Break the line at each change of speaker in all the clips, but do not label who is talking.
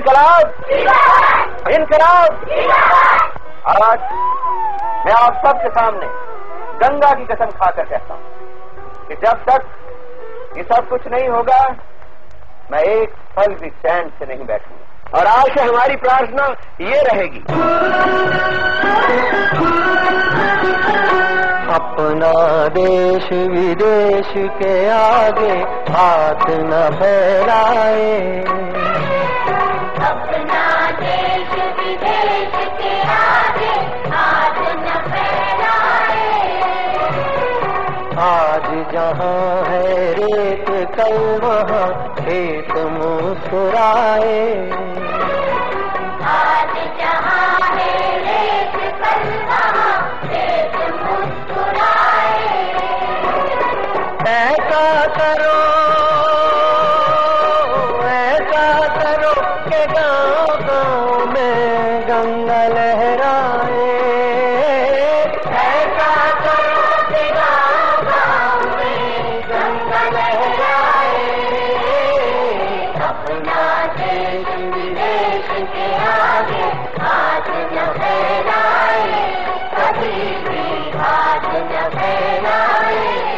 इनकलाब, इनकलाब। आज मैं आप सबके सामने गंगा की कसम खाकर कहता हूं कि जब तक ये सब कुछ नहीं होगा मैं एक पल भी चैन से नहीं बैठूंगा। और आज से हमारी प्रार्थना ये रहेगी,
अपना देश विदेश के आगे हाथ न फैलाए,
अपना देश विदेश के आगे हाथ न फैलाए।
आज जहाँ है रेत कल वहाँ खेत मुस्कुराए,
आज जहाँ है रेत कल वहाँ खेत मुस्कुराए।
ऐसा करो के गाँव गाँव में गंगा लहराए,
ऐसा करो कि गाँव गाँव में गंगा लहराए। अपना देश विदेश के आगे हाथ न फैलाए, कभी भी हाथ न फैलाए।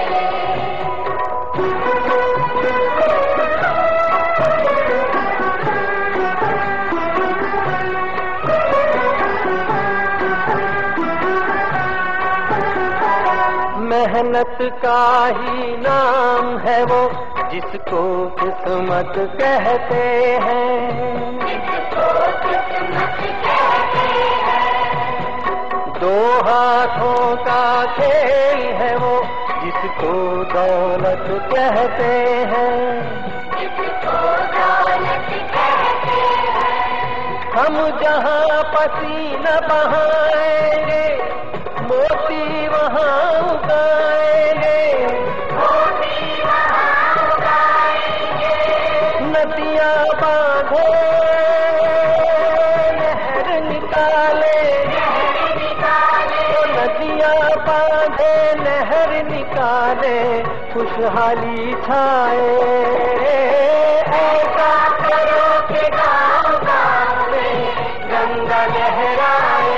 मेहनत का ही नाम है वो जिसको किस्मत कहते हैं,
जिसको किस्मत कहते हैं।
दो हाथों का खेल है वो जिसको दौलत कहते हैं,
जिसको दौलत कहते हैं।
हम जहाँ पसीना बहाएंगे मोती वहाँ उगाएंगे,
मोती वहाँ उगाएंगे।
नदियाँ बांधे नहर निकाले,
नहर निकाले।
नदियाँ बांधे नहर निकाले, खुशहाली छाए। ऐसा करो कि गाँव गाँव में गंगा लहराए,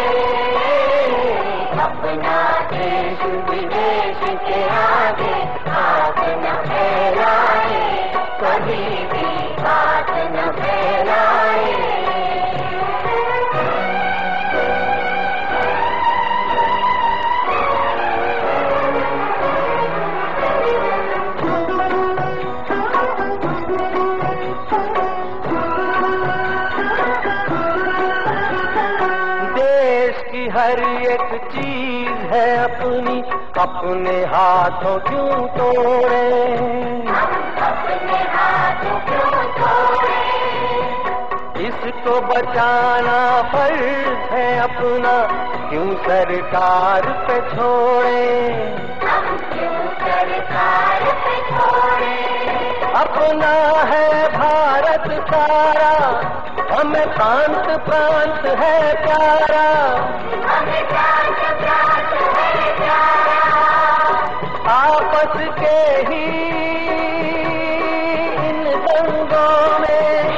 अपना देश विदेश के आगे हाथ न फैलाए, कभी भी हाथ न फैलाए।
हर एक चीज है अपनी, अपने हाथों क्यों तोड़े,
अपने हाथों क्यों तोड़े।
इसको बचाना फर्ज है अपना, क्यों सरकार पे छोड़े,
हम क्यों सरकार पे छोड़े।
अपना है भारत सारा, हमें प्रांत प्रांत है प्यारा,
हमें प्रांत प्रांत है प्यारा।
आपस के ही इन दंगों में,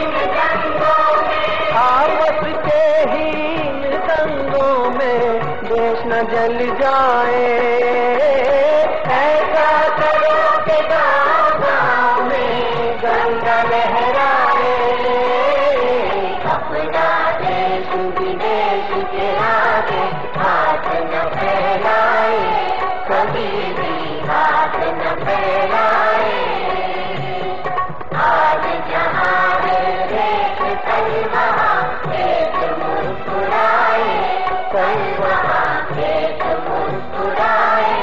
आपस के ही इन दंगों में देश न जल जाए। ऐसा करो कि गाँव गाँव में गंगा लहराए,
अपना देश विदेश के आगे हाथ न फैलाए, कभी भी हाथ न फैलाए। आज जहाँ है रेत कल वहाँ खेत मुस्कुराए, कल वहाँ खेत मुस्कुराए।